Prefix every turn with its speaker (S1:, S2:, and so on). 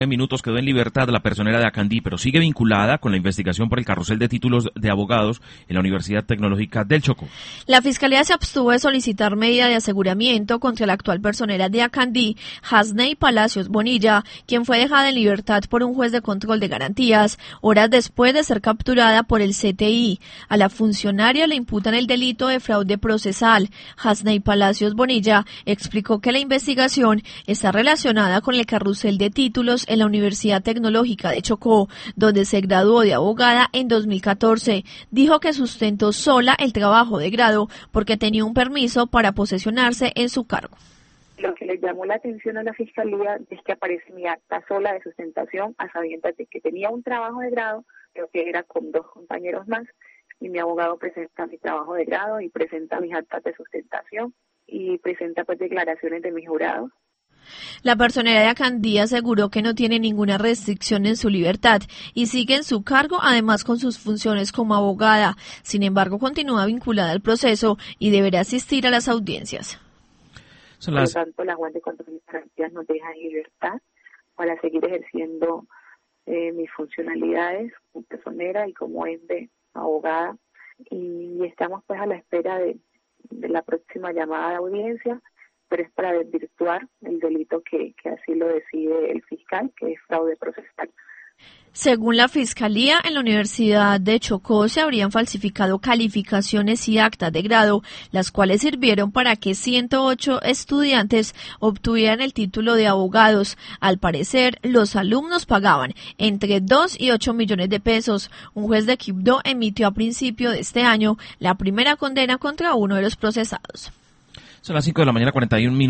S1: minutos quedó en libertad la personera de Acandí, pero sigue vinculada con la investigación por el carrusel de títulos de abogados en la Universidad Tecnológica del Chocó.
S2: La Fiscalía se abstuvo de solicitar medida de aseguramiento contra la actual personera de Acandí, Hasney Palacios Bonilla, quien fue dejada en libertad por un juez de control de garantías, horas después de ser capturada por el CTI. A la funcionaria le imputan el delito de fraude procesal. Hasney Palacios Bonilla explicó que la investigación está relacionada con el carrusel de títulos en la Universidad Tecnológica de Chocó, donde se graduó de abogada en 2014. Dijo que sustentó sola el trabajo de grado porque tenía un permiso para posesionarse en su cargo.
S3: Lo que le llamó la atención a la Fiscalía es que aparece mi acta sola de sustentación a sabiendas de que tenía un trabajo de grado, pero que era con 2 compañeros más, y mi abogado presenta mi trabajo de grado y presenta mis actas de sustentación y presenta pues declaraciones de mis jurados.
S2: La personera de Acandí aseguró que no tiene ninguna restricción en su libertad y sigue en su cargo, además con sus funciones como abogada. Sin embargo, continúa vinculada al proceso y deberá asistir a las audiencias.
S3: Por lo tanto, la Juez de Control de Garantías nos deja en libertad para seguir ejerciendo mis funcionalidades como personera y como ente abogada. Y estamos pues a la espera de la próxima llamada de audiencia, pero es para desvirtuar el delito que así lo decide el fiscal, que es fraude procesal.
S2: Según la Fiscalía, en la Universidad de Chocó se habrían falsificado calificaciones y actas de grado, las cuales sirvieron para que 108 estudiantes obtuvieran el título de abogados. Al parecer, los alumnos pagaban entre 2 y 8 millones de pesos. Un juez de Quibdó emitió a principio de este año la primera condena contra uno de los procesados.
S1: Son las 5 de la mañana, 41 minutos.